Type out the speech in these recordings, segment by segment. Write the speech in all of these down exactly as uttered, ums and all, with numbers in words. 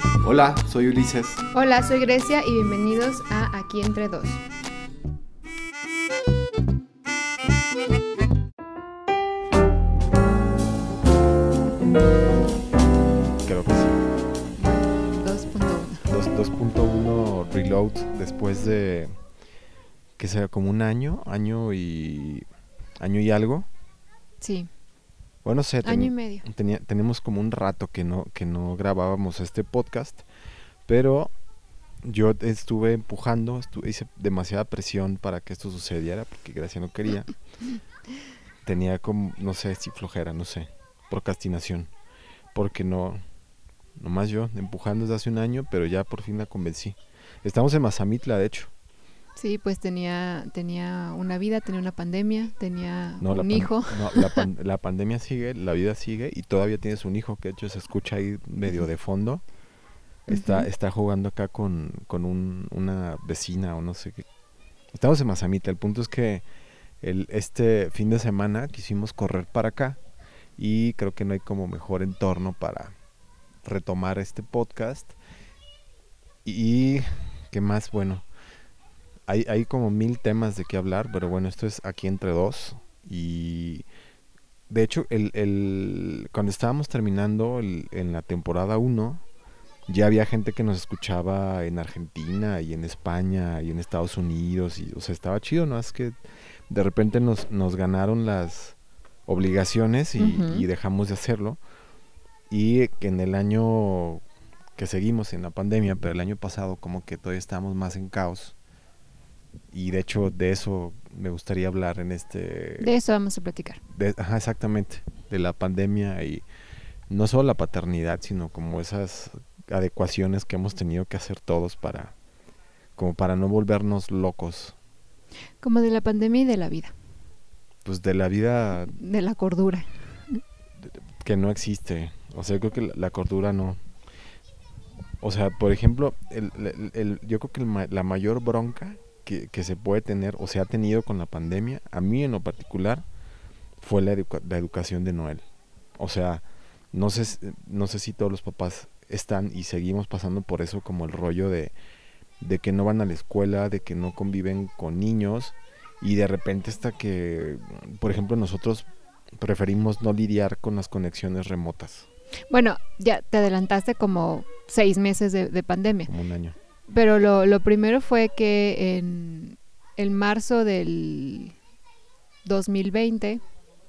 Hola, soy Ulises. Hola, soy Grecia y bienvenidos a Aquí Entre Dos. Creo que sí. dos punto uno. dos punto uno Reload después de, que sea como un año, año y año y algo. Sí. Bueno, no sé, año y medio. Tenía, tenemos como un rato que no, que no grabábamos este podcast, pero yo estuve empujando, estuve, hice demasiada presión para que esto sucediera, porque Gracia no quería. Tenía como, no sé si flojera, no sé, procrastinación, porque no, nomás yo, empujando desde hace un año, pero ya por fin la convencí. Estamos en Mazamitla, de hecho. Sí, pues tenía tenía una vida, tenía una pandemia, tenía No, la un pan- hijo. no, la, pan- la pandemia sigue, la vida sigue y todavía tienes un hijo, que de hecho se escucha ahí medio de fondo. Está, Ujú. está jugando acá con, con un, una vecina o no sé qué. Estamos en Mazamitla, el punto es que el, este fin de semana quisimos correr para acá y creo que no hay como mejor entorno para retomar este podcast. Y qué más, bueno, hay, hay como mil temas de qué hablar, pero bueno, esto es Aquí Entre Dos. Y de hecho, el, el, cuando estábamos terminando el, en la temporada uno, ya había gente que nos escuchaba en Argentina y en España y en Estados Unidos. Y, o sea, estaba chido, ¿no? Es que de repente nos, nos ganaron las obligaciones y, Ujú. y dejamos de hacerlo. Y que en el año que seguimos en la pandemia, pero el año pasado como que todavía estábamos más en caos. Y de hecho de eso me gustaría hablar en este... De eso vamos a platicar. de- ajá, exactamente, de la pandemia y no solo la paternidad, sino como esas adecuaciones que hemos tenido que hacer todos para, como para no volvernos locos, Como de la pandemia y de la vida, pues de la vida de la cordura. que no existe. O sea, yo creo que la, la cordura no. O sea, por ejemplo, el, el- el- yo creo que el ma- la mayor bronca que, que se puede tener o se ha tenido con la pandemia, a mí en lo particular, fue la, educa- la educación de Noel. O sea, no sé, s- no sé si todos los papás están y seguimos pasando por eso, como el rollo de, de que no van a la escuela, de que no conviven con niños y de repente hasta que, por ejemplo, nosotros preferimos no lidiar con las conexiones remotas, Bueno, ya te adelantaste como seis meses de, de pandemia. como un año. Pero lo, lo primero fue que en, en marzo del dos mil veinte...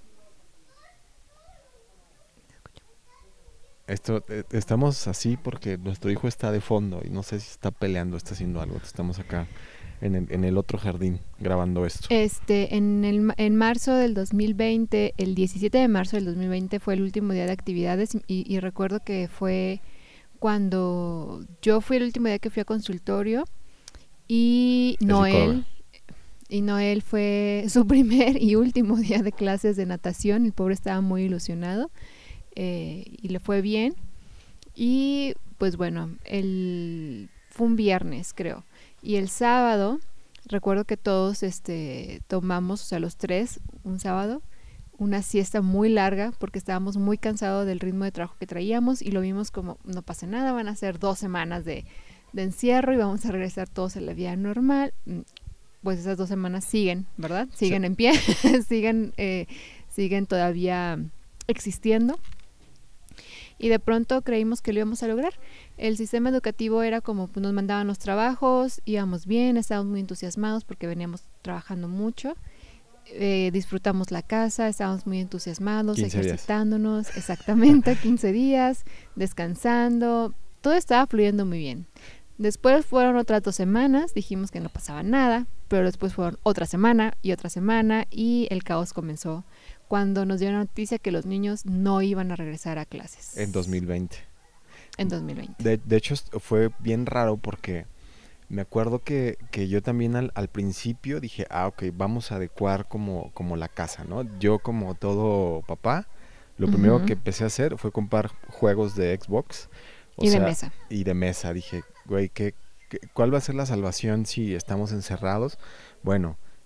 Esto, eh, estamos así porque nuestro hijo está de fondo y no sé si está peleando, está haciendo algo. Estamos acá en el, en el otro jardín grabando esto. Este, en, el, ma- en marzo del dos mil veinte, el diecisiete de marzo del dos mil veinte fue el último día de actividades y, y recuerdo que fue cuando yo fui el último día que fui a consultorio y Es Noel, y Noel fue su primer y último día de clases de natación. El pobre estaba muy ilusionado eh, y le fue bien. Y pues bueno, el, fue un viernes creo. Y el sábado, recuerdo que todos este, tomamos, o sea, los tres, un sábado, una siesta muy larga porque estábamos muy cansados del ritmo de trabajo que traíamos y lo vimos como, no pasa nada, van a ser dos semanas de, de encierro y vamos a regresar todos a la vida normal. Pues esas dos semanas siguen, ¿verdad? Siguen Sí. en pie, siguen, eh, siguen todavía existiendo. Y de pronto creímos que lo íbamos a lograr. El sistema educativo era como, pues, nos mandaban los trabajos, íbamos bien, estábamos muy entusiasmados porque veníamos trabajando mucho. Eh, disfrutamos la casa, estábamos muy entusiasmados, quince días. ejercitándonos, exactamente, quince días, descansando, todo estaba fluyendo muy bien. Después fueron otras dos semanas, dijimos que no pasaba nada, pero después fueron otra semana y otra semana y el caos comenzó cuando nos dio la noticia que los niños no iban a regresar a clases. En dos mil veinte. En dos mil veinte. De, de hecho, est- fue bien raro porque me acuerdo que, que yo también al, al principio dije, ah, ok, vamos a adecuar como, como la casa, ¿no? Yo como todo papá, lo primero Ujú. que empecé a hacer fue comprar juegos de Xbox. O Y de sea, mesa. Y de mesa. Dije, güey, ¿qué, qué- ¿cuál va a ser la salvación si estamos encerrados? Bueno,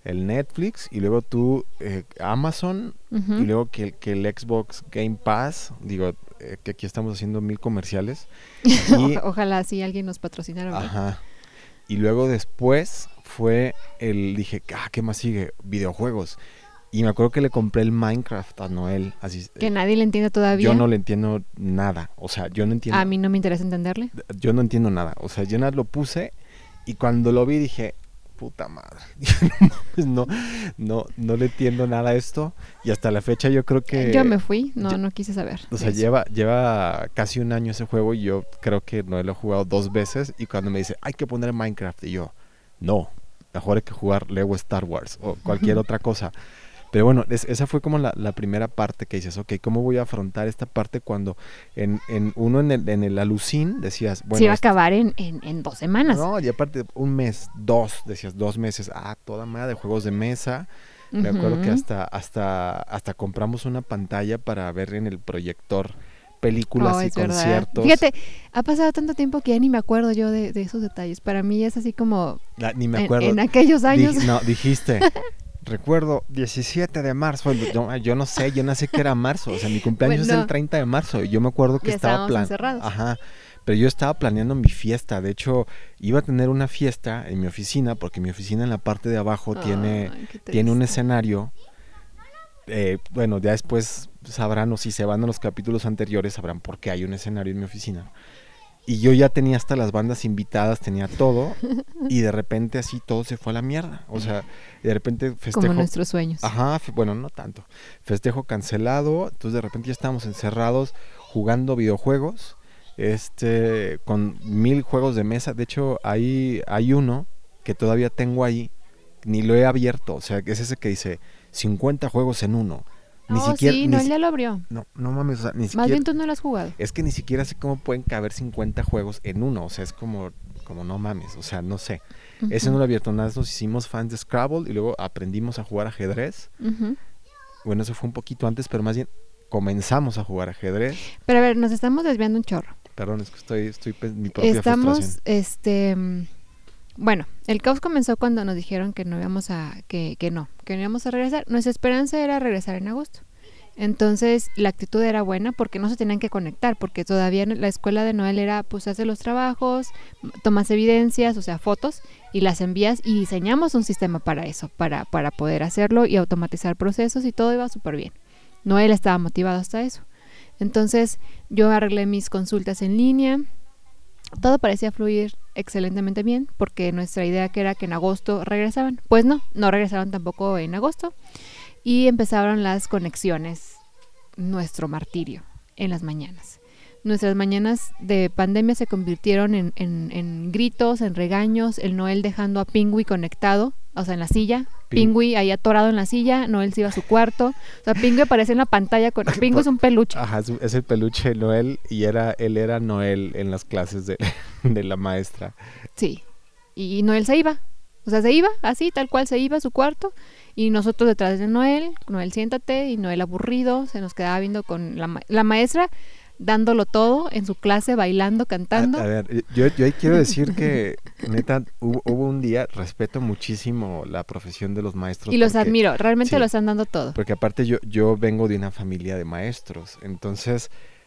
el Netflix y luego tú eh, Amazon Ujú. y luego que, que el Xbox Game Pass, digo, eh, que aquí estamos haciendo mil comerciales. Y, Oja- Ojalá sí alguien nos patrocinara. ¿verdad? ajá. Y luego después fue el, dije, ah, ¿qué más sigue? Videojuegos. Y me acuerdo que le compré el Minecraft a Noel. Así, Que nadie le entiende todavía. yo no le entiendo nada. O sea, yo no entiendo. A mí no me interesa entenderle. Yo no entiendo nada. O sea, yo nada lo puse y cuando lo vi dije, puta madre. no, no, no le entiendo nada a esto. Y hasta la fecha yo creo que... Yo me fui, no, yo- no quise saber. O de sea, eso. lleva, lleva casi un año ese juego y yo creo que no lo he jugado dos veces. Y cuando me dice, hay que poner Minecraft, y yo, no, mejor hay que jugar Lego Star Wars o cualquier otra cosa. Pero bueno, es- esa fue como la, la primera parte que dices, ok, ¿cómo voy a afrontar esta parte cuando en, en uno en el, en el alucín decías, bueno, Se iba a este- acabar en, en, en dos semanas. no, y aparte un mes, dos, decías dos meses, ah, toda madre de juegos de mesa. Me acuerdo que Ujú. hasta, hasta, hasta compramos una pantalla para ver en el proyector películas Oh, y es verdad. conciertos. Fíjate, ha pasado tanto tiempo que ya ni me acuerdo yo de, de esos detalles. Para mí es así como La- ni me en- acuerdo. En, aquellos años. Dij- no, dijiste, recuerdo diecisiete de marzo. Yo, yo no sé, yo no sé que era marzo. O sea, mi cumpleaños es Bueno, el treinta de marzo. Y yo me acuerdo que ya estaba estábamos plan- encerrados. Ajá. Pero yo estaba planeando mi fiesta. De hecho, iba a tener una fiesta en mi oficina, porque mi oficina en la parte de abajo tiene, Ay, qué tiene un triste. escenario. Eh, bueno, ya después sabrán, o si se van a los capítulos anteriores, sabrán por qué hay un escenario en mi oficina. Y yo ya tenía hasta las bandas invitadas, tenía todo, y de repente así todo se fue a la mierda. O sea, de repente festejo. Como nuestros sueños. Ajá, fe- bueno, no tanto. Festejo cancelado, entonces de repente ya estábamos encerrados jugando videojuegos, este, con mil juegos de mesa. De hecho, hay, hay uno que todavía tengo ahí, ni lo he abierto. O sea, que es ese que dice cincuenta juegos en uno. Ni oh, siquiera. sí, ni no, él si- ya lo abrió. no, no mames, o sea, ni Más siquiera. bien tú no lo has jugado. Es que ni siquiera sé cómo pueden caber cincuenta juegos en uno. O sea, es como, como no mames. O sea, no sé. Ese no lo he abierto. Nada más nos hicimos fans de Scrabble y luego aprendimos a jugar ajedrez. Ujú. Bueno, eso fue un poquito antes, pero más bien comenzamos a jugar ajedrez. Pero a ver, nos estamos desviando un chorro. Perdón, es que estoy, estoy pe- mi propia Estamos, frustración. este, mm, bueno, el caos comenzó cuando nos dijeron que no íbamos a, que, que no, que no íbamos a regresar. Nuestra esperanza era regresar en agosto. Entonces la actitud era buena porque no se tenían que conectar, porque todavía en la escuela de Noel era pues haces los trabajos, m- tomas evidencias, o sea, fotos, y las envías y diseñamos un sistema para eso, para, para poder hacerlo y automatizar procesos y todo iba súper bien. Noel estaba motivado hasta eso. Entonces yo arreglé mis consultas en línea, todo parecía fluir excelentemente bien porque nuestra idea que era que en agosto regresaban. Pues no, no regresaron tampoco en agosto y empezaron las conexiones, nuestro martirio en las mañanas. Nuestras mañanas de pandemia se convirtieron en, en, en gritos, en regaños, el Noel dejando a Pingüi conectado, o sea, en la silla, Ping- Pingüi ahí atorado en la silla, Noel se iba a su cuarto, o sea, Pingüi aparece en la pantalla, con Pingüi es un peluche. Ajá, es, es el peluche de Noel y era, él era Noel en las clases de, de la maestra. Sí, y Noel se iba, o sea, se iba, así, tal cual se iba a su cuarto, y nosotros detrás de Noel, Noel siéntate, y Noel aburrido, se nos quedaba viendo con la, ma- la maestra dándolo todo en su clase, bailando, cantando. A, a ver, yo, yo ahí quiero decir que, neta, hubo, hubo un día, respeto muchísimo la profesión de los maestros. y los porque- admiro, realmente sí. lo están dando todo. Porque aparte yo, yo vengo de una familia de maestros, entonces,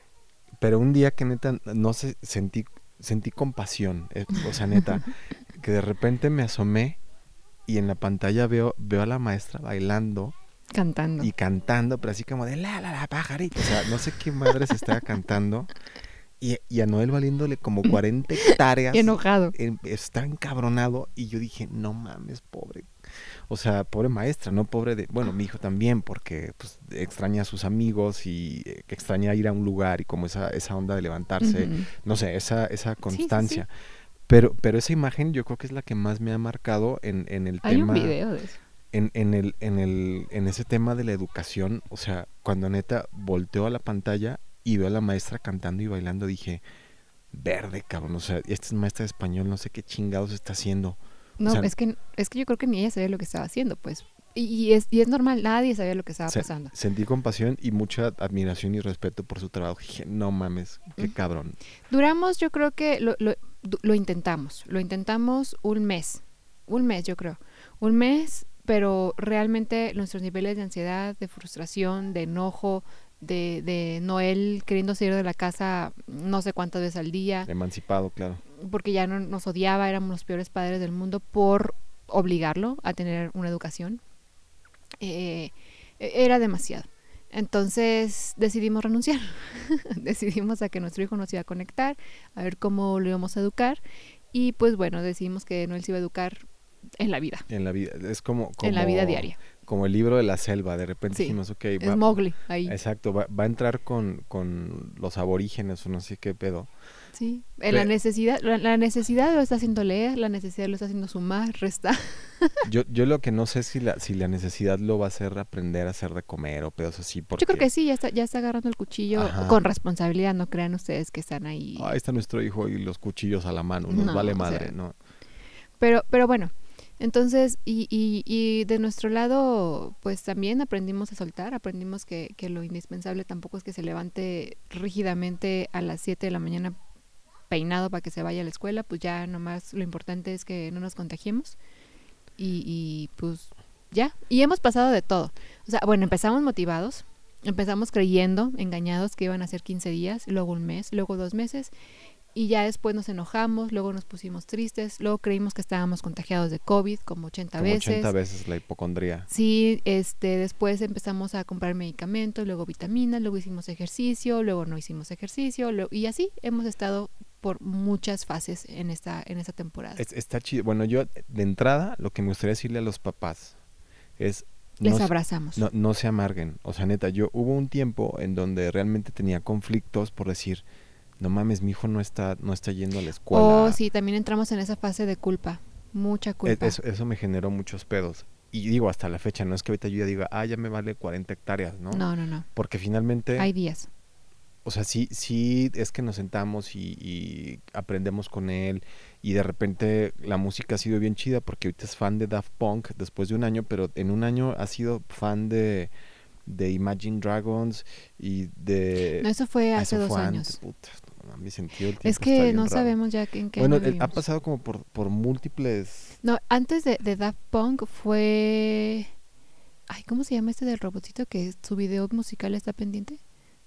pero un día que neta, no sé, sentí, sentí compasión, eh, o sea, neta, que de repente me asomé y en la pantalla veo, veo a la maestra bailando Cantando. y cantando, pero así como de la, la, la, pajarito, o sea, no sé qué madre se estaba cantando, y, y a Noel valiéndole como cuarenta hectáreas, Y enojado. en- está encabronado, y yo dije, no mames, pobre. O sea, pobre maestra, no pobre de... Bueno, mi hijo también, porque pues, extraña a sus amigos y eh, que extraña ir a un lugar y como esa, esa onda de levantarse, Ujú. no sé, esa, esa sí, constancia. Pero, pero esa imagen yo creo que es la que más me ha marcado en, en el Hay tema... un video de eso. En, en, el, en, el, en ese tema de la educación, o sea, cuando neta volteó a la pantalla y veo a la maestra cantando y bailando, dije, verde, cabrón, o sea, esta es maestra de español, no sé qué chingados está haciendo. No, o sea, es que es que yo creo que ni ella sabía lo que estaba haciendo, pues. Y, y es y es normal, nadie sabía lo que estaba Se- pasando. Sentí compasión y mucha admiración y respeto por su trabajo. Dije, no mames, qué Ujú. cabrón. Duramos, yo creo que lo, lo, du- lo intentamos, lo intentamos un mes, un mes yo creo, un mes pero realmente nuestros niveles de ansiedad, de frustración, de enojo, de, de Noel queriendo salir de la casa no sé cuántas veces al día. Emancipado, claro. Porque ya no nos odiaba, éramos los peores padres del mundo por obligarlo a tener una educación. Eh, era demasiado. Entonces decidimos renunciar. Decidimos a que nuestro hijo nos iba a conectar, a ver cómo lo íbamos a educar. Y pues bueno, decidimos que Noel se iba a educar en la vida. En la vida, es como, como en la vida diaria. Como el libro de la selva, de repente sí, dijimos, ok, es va, Mowgli ahí. Exacto, va, va a entrar con, con los aborígenes o no sé qué pedo. Sí, en la necesidad, la, la necesidad lo está haciendo leer, la necesidad lo está haciendo sumar, restar. yo, yo lo que no sé si la, si la necesidad lo va a hacer aprender a hacer de comer o pedos así. Porque... Yo creo que sí, ya está, ya está agarrando el cuchillo. Ajá. Con responsabilidad, no crean ustedes que están ahí. Ahí está nuestro hijo y los cuchillos a la mano, nos no, vale madre, o sea, ¿no? Pero, pero bueno, entonces, y, y, y de nuestro lado, pues también aprendimos a soltar, aprendimos que, que lo indispensable tampoco es que se levante rígidamente a las siete de la mañana peinado para que se vaya a la escuela, pues ya nomás lo importante es que no nos contagiemos y, y pues ya, y hemos pasado de todo. O sea, bueno, empezamos motivados, empezamos creyendo, engañados que iban a ser quince días, luego un mes, luego dos meses, y ya después nos enojamos, luego nos pusimos tristes, luego creímos que estábamos contagiados de COVID como ochenta como veces. ochenta veces la hipocondría. Sí, este, después empezamos a comprar medicamentos, luego vitaminas, luego hicimos ejercicio, luego no hicimos ejercicio, luego, y así hemos estado por muchas fases en esta, en esta temporada. Es, está chido. Bueno, yo de entrada lo que me gustaría decirle a los papás es... Les no, abrazamos. No, no se amarguen. O sea, neta, yo hubo un tiempo en donde realmente tenía conflictos por decir... No mames, mi hijo no está no está yendo a la escuela. Oh, sí, también entramos en esa fase de culpa, mucha culpa. Eso, eso me generó muchos pedos. Y digo, hasta la fecha, no es que ahorita yo ya diga, ah, ya me vale cuarenta hectáreas, ¿no? No, no, no. Porque finalmente... Hay días. O sea, sí, sí es que nos sentamos y, y aprendemos con él y de repente la música ha sido bien chida porque ahorita es fan de Daft Punk después de un año, pero en un año ha sido fan de... de Imagine Dragons y de... No, eso fue hace eso dos fue años. Antes, puta, no, mi sentido del tiempo es que no raro. sabemos ya en qué Bueno, año el, ha pasado como por, por múltiples... No, antes de, de Daft Punk fue... Ay, ¿cómo se llama este del robotito que su video musical está pendiente?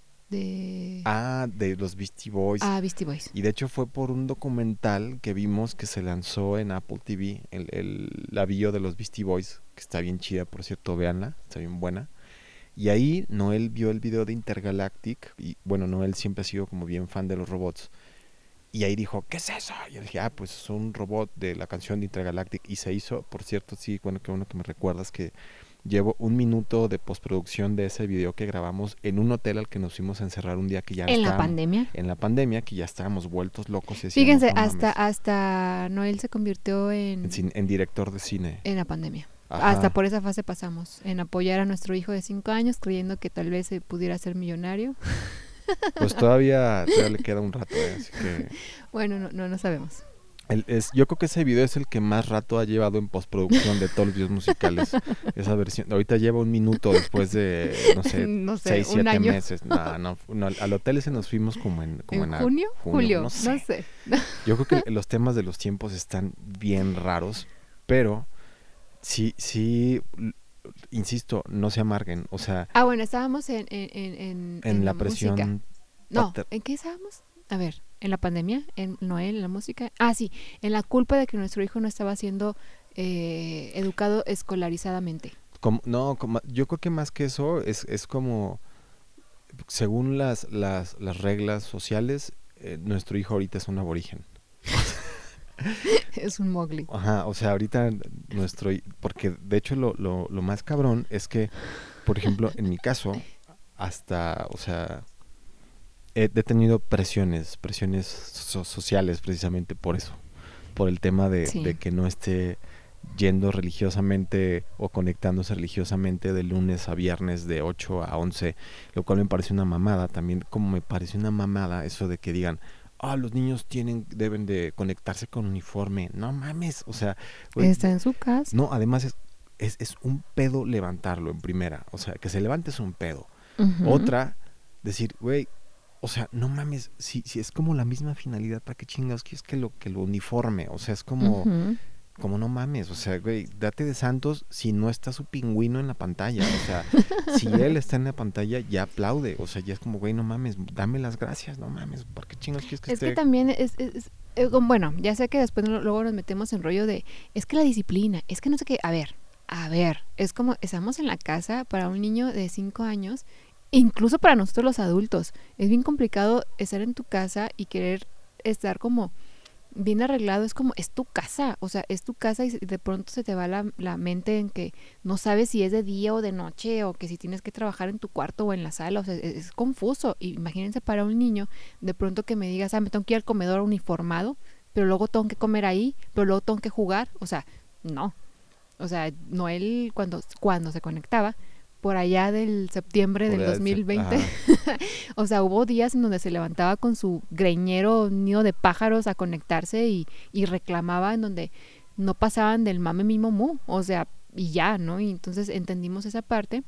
De... Ah, de los Beastie Boys. Ah, Beastie Boys. Y de hecho fue por un documental que vimos que se lanzó en Apple T V, el, el, la bio de los Beastie Boys, que está bien chida, por cierto, véanla, está bien buena. Y ahí Noel vio el video de Intergalactic, y bueno, Noel siempre ha sido como bien fan de los robots. Y ahí dijo, ¿qué es eso? Y yo dije, ah, pues es un robot de la canción de Intergalactic. Y se hizo, por cierto, sí, bueno, que uno que me recuerdas que llevo un minuto de postproducción de ese video que grabamos en un hotel al que nos fuimos a encerrar un día que ya ¿En la pandemia? En la pandemia, que ya estábamos vueltos locos. Y decíamos, fíjense, no hasta, mames. hasta Noel se convirtió en... En, cine, en director de cine. En la pandemia. Ajá. Hasta por esa fase pasamos, en apoyar a nuestro hijo de cinco años, creyendo que tal vez se pudiera ser millonario. Pues todavía, todavía le queda un rato, ¿eh? Así que... Bueno, no, no, no sabemos. El, es, yo creo que ese video es el que más rato ha llevado en postproducción de todos los videos musicales. Esa versión, ahorita lleva un minuto después de, no sé, no sé seis, siete año. meses. No, no, no, al hotel ese nos fuimos como en... Como ¿En, en junio? junio? Julio, no sé. no sé. Yo creo que los temas de los tiempos están bien raros, pero sí, sí, insisto, no se amarguen, o sea... Ah, bueno, estábamos en... En, en, en, en la, la presión... música. No, pater... ¿en qué estábamos? A ver, ¿en la pandemia? ¿En Noel? ¿En la música? Ah, sí, en la culpa de que nuestro hijo no estaba siendo eh, educado escolarizadamente. Como, no, como, yo creo que más que eso es, es como... Según las, las, las reglas sociales, eh, nuestro hijo ahorita es un aborigen. Es un Mowgli. Ajá, o sea, ahorita nuestro... Porque de hecho lo, lo, lo más cabrón es que, por ejemplo, en mi caso, hasta, o sea, he, he tenido presiones, presiones so- sociales precisamente por eso, por el tema de, sí. de que no esté yendo religiosamente o conectándose religiosamente de lunes a viernes de ocho a once, lo cual me parece una mamada también, como me parece una mamada eso de que digan, ah, los niños tienen, deben de conectarse con uniforme. No mames, o sea... Wey, está en su casa. No, además es, es, es un pedo levantarlo en primera. O sea, que se levante es un pedo. Uh-huh. Otra, decir, güey, o sea, no mames, si, si es como la misma finalidad, ¿para qué chingados quieres que lo, que lo uniforme? O sea, es como... Uh-huh. como no mames, o sea, güey, date de santos si no está su pingüino en la pantalla, o sea, si él está en la pantalla, ya aplaude, o sea, ya es como, güey, no mames, dame las gracias, no mames, ¿por qué chingos quieres que es esté? Es que también es, es, es eh, bueno, ya sé que después no, luego nos metemos en rollo de, es que la disciplina, es que no sé qué, a ver, a ver, es como, estamos en la casa para un niño de cinco años, incluso para nosotros los adultos, es bien complicado estar en tu casa y querer estar como bien arreglado, es como, es tu casa, o sea, es tu casa y de pronto se te va la, la mente en que no sabes si es de día o de noche o que si tienes que trabajar en tu cuarto o en la sala, o sea, es, es confuso. Y imagínense para un niño, de pronto que me digas, ah, me tengo que ir al comedor uniformado, pero luego tengo que comer ahí, pero luego tengo que jugar, o sea, no. O sea, Noel cuando, cuando se conectaba, por allá del septiembre por del dos mil veinte, o sea, hubo días en donde se levantaba con su greñero nido de pájaros a conectarse y, y reclamaba en donde no pasaban del mame mimo mu, o sea, y ya, ¿no? Y entonces entendimos esa parte.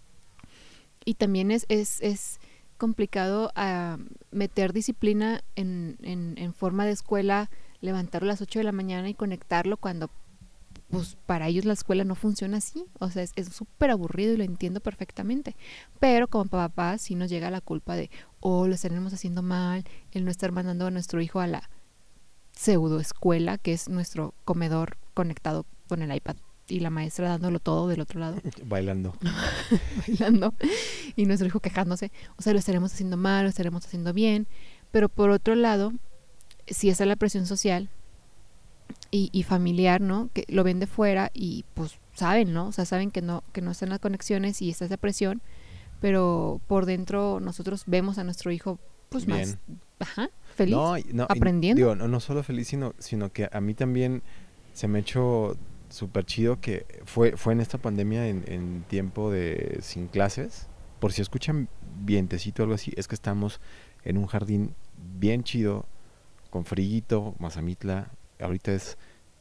Y también es, es, es complicado uh, meter disciplina en, en, en forma de escuela, levantarlo a las ocho de la mañana y conectarlo cuando pues para ellos la escuela no funciona así, o sea, es súper aburrido y lo entiendo perfectamente, pero como papá sí nos llega la culpa de, oh, lo estaremos haciendo mal, el no estar mandando a nuestro hijo a la pseudo escuela, que es nuestro comedor conectado con el iPad y la maestra dándolo todo del otro lado. Bailando. Bailando, y nuestro hijo quejándose, o sea, lo estaremos haciendo mal, lo estaremos haciendo bien, pero por otro lado, si esa es la presión social, Y, y familiar, ¿no? Que lo ven de fuera y pues saben, ¿no? O sea, saben que no, que no están las conexiones y está esa presión, pero por dentro nosotros vemos a nuestro hijo pues bien. Más, ajá, feliz, no, no, aprendiendo. Digo, no, no solo feliz, sino, sino que a mí también se me ha hecho súper chido que fue, fue en esta pandemia en, en tiempo de sin clases, por si escuchan vientecito o algo así, es que estamos en un jardín bien chido, con frillito, Mazamitla. Ahorita es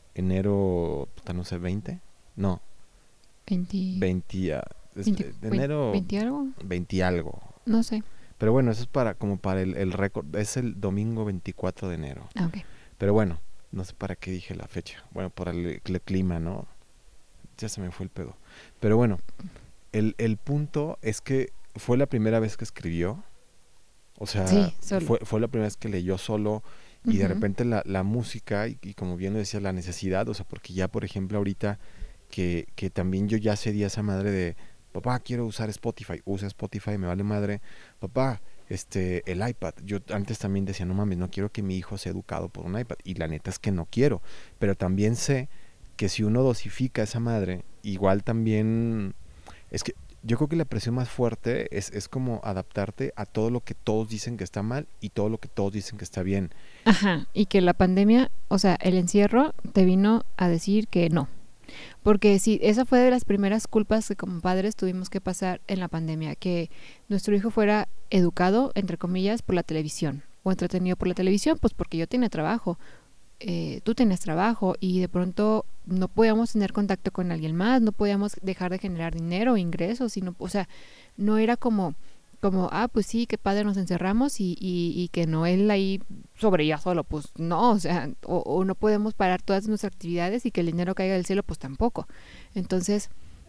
enero, no sé, veinte, no, veinte, veinte, es, veinte enero, veinte algo, veinte algo, no sé, pero bueno, eso es para como para el, el récord, es el domingo veinticuatro de enero, ah, okay. Pero bueno, no sé para qué dije la fecha, bueno, por el, el clima, ¿no? Ya se me fue el pedo, pero bueno, el, el punto es que fue la primera vez que escribió, o sea, sí, fue, fue la primera vez que leyó solo. Y uh-huh. de repente la, la música, y, y como bien lo decía, la necesidad, o sea, porque ya, por ejemplo, ahorita que, que también yo ya cedí a esa madre de, papá, quiero usar Spotify, usa Spotify, me vale madre, papá, este, el iPad, yo antes también decía, no mames, no quiero que mi hijo sea educado por un iPad, y la neta es que no quiero, pero también sé que si uno dosifica a esa madre, igual también, es que yo creo que la presión más fuerte es, es como adaptarte a todo lo que todos dicen que está mal y todo lo que todos dicen que está bien. Ajá, y que la pandemia, o sea, el encierro te vino a decir que no. Porque sí, esa fue de las primeras culpas que como padres tuvimos que pasar en la pandemia, que nuestro hijo fuera educado, entre comillas, por la televisión, o entretenido por la televisión, pues porque yo tenía trabajo. Eh, tú tenías trabajo y de pronto no podíamos tener contacto con alguien más, no podíamos dejar de generar dinero o ingresos, sino, o sea, no era como, como ah, pues sí, qué padre, nos encerramos y, y, y que no él ahí sobre ella solo, pues no, o sea, o, o no podemos parar todas nuestras actividades y que el dinero caiga del cielo, pues tampoco. Entonces,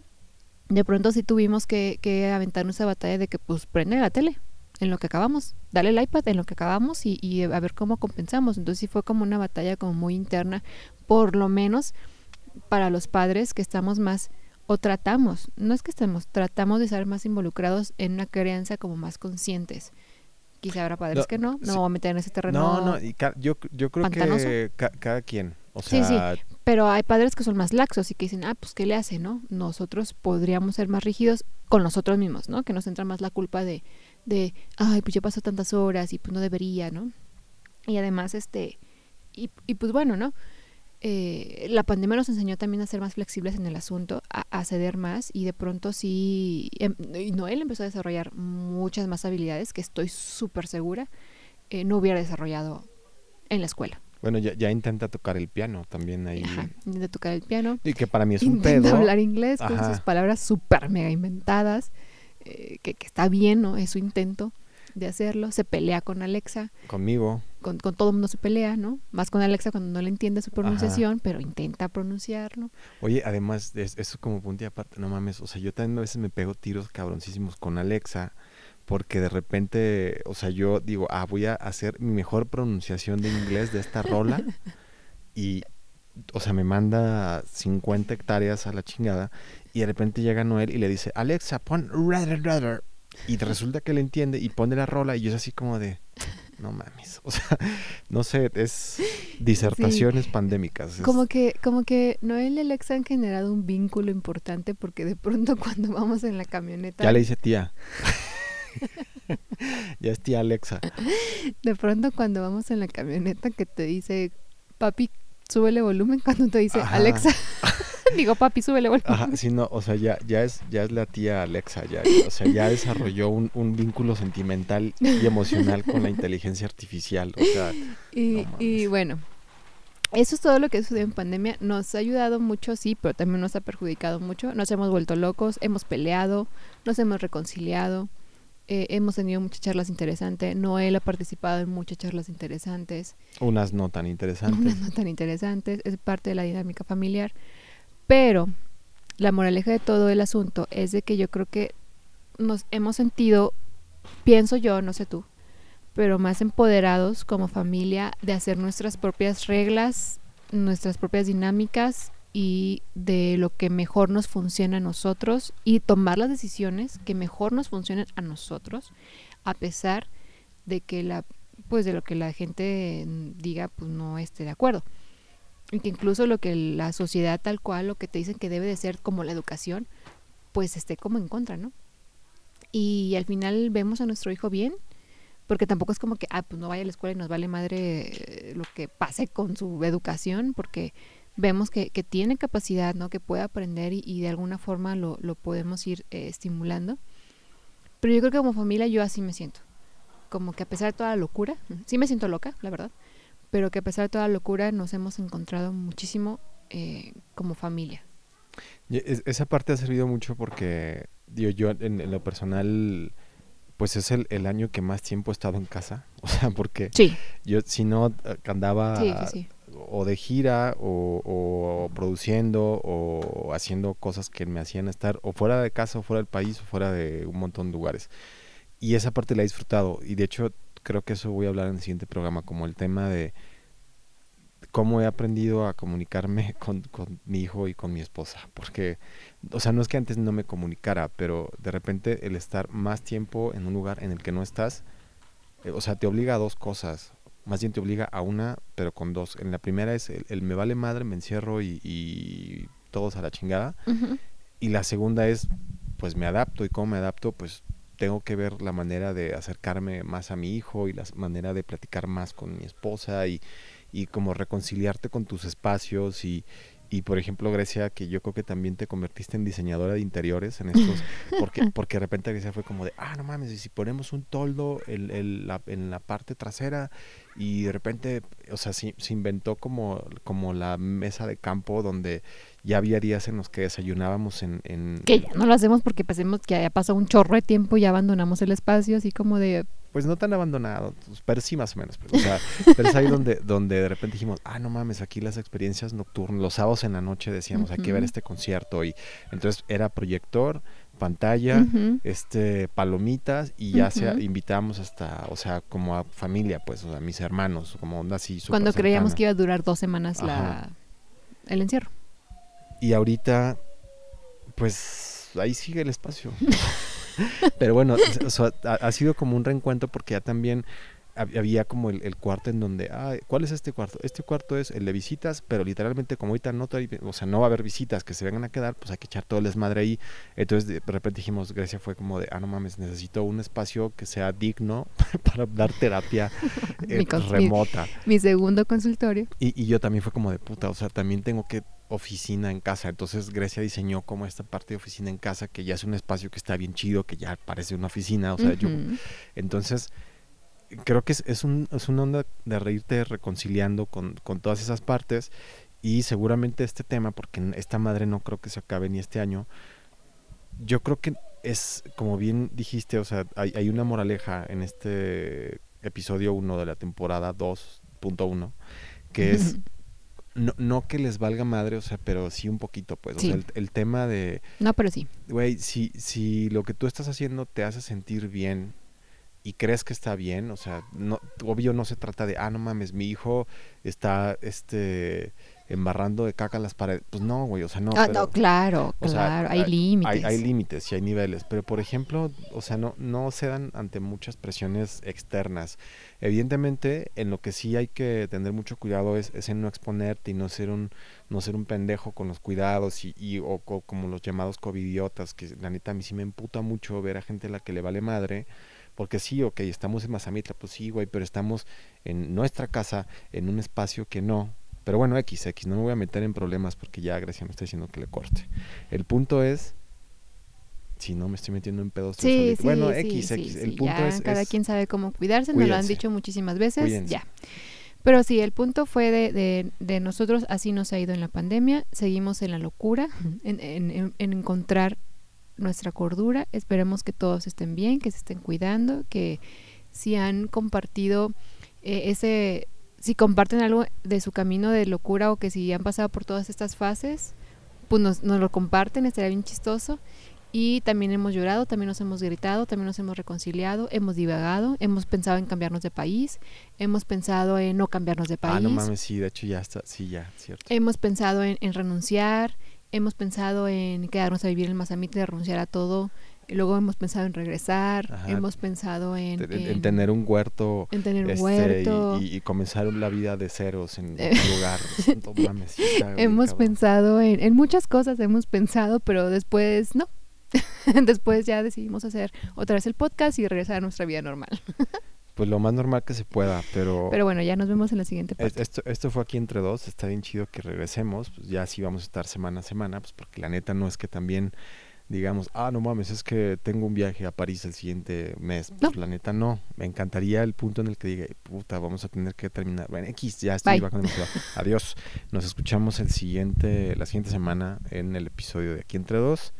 de pronto sí tuvimos que, que aventarnos esa batalla de que pues prende la tele en lo que acabamos, dale el iPad en lo que acabamos y, y a ver cómo compensamos. Entonces sí fue como una batalla como muy interna, por lo menos para los padres que estamos más, o tratamos, no es que estemos, tratamos de ser más involucrados en una crianza como más conscientes. Quizá habrá padres no, que no, no sí. voy a meter en ese terreno. No, no, y ca- yo, yo creo pantanoso. que ca- cada quien, o sea... Sí, sí, pero hay padres que son más laxos y que dicen, ah, pues ¿qué le hace, no? Nosotros podríamos ser más rígidos con nosotros mismos, ¿no? Que nos entra más la culpa de, de ay, pues yo paso tantas horas y pues no debería, ¿no? Y además, este, y, y pues bueno, ¿no? Eh, la pandemia nos enseñó también a ser más flexibles en el asunto, a, a ceder más y de pronto sí, em, y Noel empezó a desarrollar muchas más habilidades que estoy súper segura eh, no hubiera desarrollado en la escuela. Bueno, ya, ya intenta tocar el piano también ahí. Ajá, intenta tocar el piano. Y que para mí es un intenta pedo. Intenta hablar inglés con Ajá. sus palabras súper mega inventadas, eh, que, que está bien, ¿no? Es su intento. de hacerlo, se pelea con Alexa. Conmigo. Con, con todo el mundo se pelea, ¿no? Más con Alexa cuando no le entiende su pronunciación, ajá, pero intenta pronunciarlo. Oye, además, es, eso como punto y aparte, no mames, o sea, yo también a veces me pego tiros cabroncísimos con Alexa, porque de repente, o sea, yo digo, ah, voy a hacer mi mejor pronunciación de inglés de esta rola, y, o sea, me manda cincuenta hectáreas a la chingada, y de repente llega Noel y le dice, Alexa, pon rather, rather, y resulta que le entiende y pone la rola, y yo es así como de... No mames, o sea, no sé, es disertaciones sí. pandémicas. Es... Como que, como que Noel y Alexa han generado un vínculo importante porque de pronto cuando vamos en la camioneta... Ya le dice tía. Ya es tía Alexa. De pronto cuando vamos en la camioneta que te dice, papi, súbele volumen, cuando te dice, ajá, Alexa... Digo, papi, súbele volumen. Ajá, sí, no, o sea, ya, ya es, ya es la tía Alexa, ya, o sea, ya desarrolló un, un vínculo sentimental y emocional con la inteligencia artificial, o sea. Y, no y bueno, eso es todo lo que sucedió en pandemia. Nos ha ayudado mucho, sí, pero también nos ha perjudicado mucho. Nos hemos vuelto locos, hemos peleado, nos hemos reconciliado, eh, hemos tenido muchas charlas interesantes. Noel ha participado en muchas charlas interesantes. Unas no tan interesantes. Unas no tan interesantes, es parte de la dinámica familiar. Pero la moraleja de todo el asunto es de que yo creo que nos hemos sentido, pienso yo, no sé tú, pero más empoderados como familia de hacer nuestras propias reglas, nuestras propias dinámicas y de lo que mejor nos funciona a nosotros y tomar las decisiones que mejor nos funcionen a nosotros, a pesar de que la, pues de lo que la gente diga, pues no esté de acuerdo. Y que incluso lo que la sociedad tal cual, lo que te dicen que debe de ser como la educación, pues esté como en contra, ¿no? Y al final vemos a nuestro hijo bien, porque tampoco es como que, ah, pues no vaya a la escuela y nos vale madre lo que pase con su educación, porque vemos que, que tiene capacidad, ¿no? Que puede aprender y, y de alguna forma lo, lo podemos ir eh, estimulando. Pero yo creo que como familia yo así me siento, como que a pesar de toda la locura, sí me siento loca, la verdad, pero que a pesar de toda la locura nos hemos encontrado muchísimo eh, como familia. Y es, esa parte ha servido mucho porque, digo, yo en, en lo personal, pues es el, el año que más tiempo he estado en casa, o sea, porque sí. yo si no andaba sí, sí, sí. o de gira o, o produciendo o haciendo cosas que me hacían estar o fuera de casa o fuera del país o fuera de un montón de lugares. Y esa parte la he disfrutado y de hecho creo que eso voy a hablar en el siguiente programa, como el tema de cómo he aprendido a comunicarme con, con mi hijo y con mi esposa, porque, o sea, no es que antes no me comunicara, pero de repente el estar más tiempo en un lugar en el que no estás, eh, o sea, te obliga a dos cosas, más bien te obliga a una, pero con dos. En la primera es el, el me vale madre, me encierro y, y todos a la chingada, uh-huh. Y la segunda es, pues me adapto, y cómo me adapto, pues tengo que ver la manera de acercarme más a mi hijo y la manera de platicar más con mi esposa y, y como reconciliarte con tus espacios y, y por ejemplo Grecia, que yo creo que también te convertiste en diseñadora de interiores en estos, porque, porque de repente Grecia fue como de, ah, no mames, y si ponemos un toldo el, el, la, en la parte trasera y de repente, o sea, se, se inventó como, como la mesa de campo donde ya había días en los que desayunábamos en... en que ya no lo hacemos porque pensemos que ya pasó un chorro de tiempo y ya abandonamos el espacio, así como de... Pues no tan abandonado, pero sí más o menos. Pero, o sea, pero es ahí donde, donde de repente dijimos, ah, no mames, aquí las experiencias nocturnas, los sábados en la noche decíamos, uh-huh. Hay que ver este concierto. Y entonces era proyector, pantalla, uh-huh. este palomitas y ya uh-huh. se invitábamos hasta, o sea, como a familia, pues, o sea, mis hermanos, como onda así. Cuando creíamos cercana. Que iba a durar dos semanas la, el encierro. Y ahorita, pues, ahí sigue el espacio. Pero bueno, o sea, ha, ha sido como un reencuentro porque ya también había como el, el cuarto en donde, ah, ¿cuál es este cuarto? Este cuarto es el de visitas, pero literalmente como ahorita no, o sea, no va a haber visitas que se vengan a quedar, pues hay que echar todo el desmadre ahí. Entonces de repente dijimos, Grecia fue como de, ah, no mames, necesito un espacio que sea digno para dar terapia eh, mi cons- remota. Mi, mi segundo consultorio. Y, y yo también fue como de puta, o sea, también tengo que oficina en casa. Entonces Grecia diseñó como esta parte de oficina en casa que ya es un espacio que está bien chido, que ya parece una oficina, o sea, uh-huh. yo entonces creo que es, es, un, es una onda de reírte reconciliando con, con todas esas partes y seguramente este tema, porque esta madre no creo que se acabe ni este año, yo creo que es, como bien dijiste, o sea, hay, hay una moraleja en este episodio uno de la temporada dos punto uno, que es no, no que les valga madre, o sea, pero sí un poquito, pues. Sí. O sea, el, el tema de... No, pero sí. Güey, si, si lo que tú estás haciendo te hace sentir bien y crees que está bien, o sea, no, obvio no se trata de, ah, no mames, mi hijo está, este... embarrando de caca las paredes. Pues no, güey, o sea, no. Ah, pero, no, claro, o sea, claro, hay límites. Hay, hay límites y hay niveles, pero por ejemplo, o sea, no, no se dan ante muchas presiones externas. Evidentemente, en lo que sí hay que tener mucho cuidado es, es en no exponerte y no ser un, no ser un pendejo con los cuidados y, y o, o como los llamados covidiotas, que la neta a mí sí me emputa mucho ver a gente a la que le vale madre. Porque sí, ok, estamos en Mazamitla, pues sí, güey, pero estamos en nuestra casa, en un espacio que no. Pero bueno, X, X, no me voy a meter en problemas porque ya Grecia me está diciendo que le corte. El punto es, si no me estoy metiendo en pedos. Sí, sí, bueno, sí, X, sí, X, sí, el punto ya es... cada es, quien sabe cómo cuidarse, cuídense, nos lo han dicho muchísimas veces, cuídense. ya. Pero sí, el punto fue de, de, de nosotros, así nos ha ido en la pandemia, seguimos en la locura, en, en, en encontrar nuestra cordura, esperemos que todos estén bien, que se estén cuidando, que si han compartido eh, ese... si comparten algo de su camino de locura o que si han pasado por todas estas fases, pues nos, nos lo comparten, estaría bien chistoso. Y también hemos llorado, también nos hemos gritado, también nos hemos reconciliado, hemos divagado, hemos pensado en cambiarnos de país, hemos pensado en no cambiarnos de país. Ah, no mames, sí, de hecho ya está, sí, ya, cierto. Hemos pensado en, en renunciar, hemos pensado en quedarnos a vivir en Mazamitla, renunciar a todo. Luego hemos pensado en regresar, Ajá. hemos pensado en, en, en... en tener un huerto. En tener un este, huerto. Y, y comenzar la vida de ceros en otro lugar. No mames, está hemos bien, pensado en, en muchas cosas, hemos pensado, pero después no. Después ya decidimos hacer otra vez el podcast y regresar a nuestra vida normal. Pues lo más normal que se pueda, pero... Pero bueno, ya nos vemos en la siguiente parte. Esto, esto fue Aquí Entre Dos, está bien chido que regresemos, pues ya sí vamos a estar semana a semana, pues porque la neta no es que también digamos, ah, no mames, es que tengo un viaje a París el siguiente mes. Pues no. La neta no, me encantaría el punto en el que diga, puta, vamos a tener que terminar. Bueno, X, ya estoy bajando demasiado. Adiós, nos escuchamos el siguiente, la siguiente semana en el episodio de Aquí Entre Dos.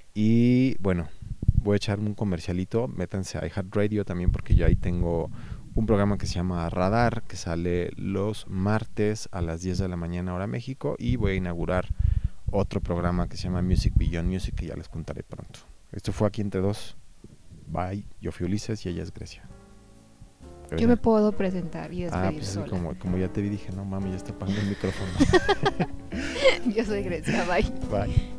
Y bueno, voy a echar un comercialito, métanse a iHeartRadio también porque yo ahí tengo un programa que se llama Radar, que sale los martes a las diez de la mañana hora México, y voy a inaugurar otro programa que se llama Music Beyond Music, que ya les contaré pronto. Esto fue Aquí Entre Dos. Bye, yo fui Ulises y ella es Grecia. Grecia. Yo me puedo presentar y despedir Ah, pues sola. Como, como ya te vi, dije, no mami, ya está apagando el micrófono. Yo soy Grecia, bye. Bye.